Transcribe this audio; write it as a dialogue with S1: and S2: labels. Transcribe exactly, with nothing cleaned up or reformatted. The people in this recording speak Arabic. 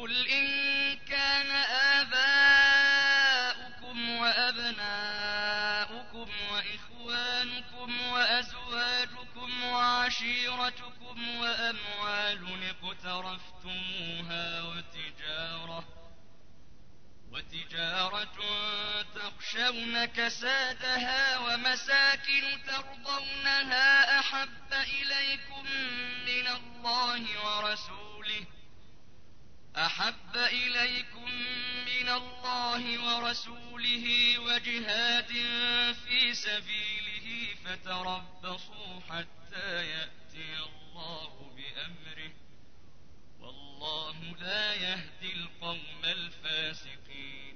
S1: قل إن كان آباؤكم وأبناؤكم وإخوانكم وأزواجكم وعشيرتكم وأموال اقترفتموها وتجارة وتجارة تخشون كسادها ومساكن ترضونها أحب إليكم من الله ورسوله أحب إليكم من الله ورسوله وجهاد في سبيله فتربصوا حتى يأتي الله بأمره والله لا يهدي القوم الفاسقين.